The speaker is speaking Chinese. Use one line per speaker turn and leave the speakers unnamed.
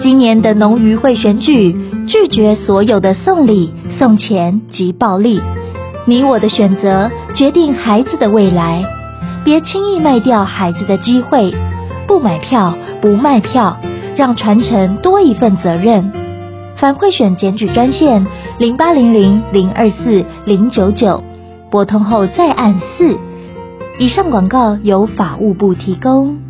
今年的农渔会选举，拒绝所有的送礼、送钱及暴力。你我的选择决定孩子的未来，别轻易卖掉孩子的机会，不买票，不卖票，让传承多一份责任。反贿选检举专线0800-024-099，拨通后再按4。以上广告由法务部提供。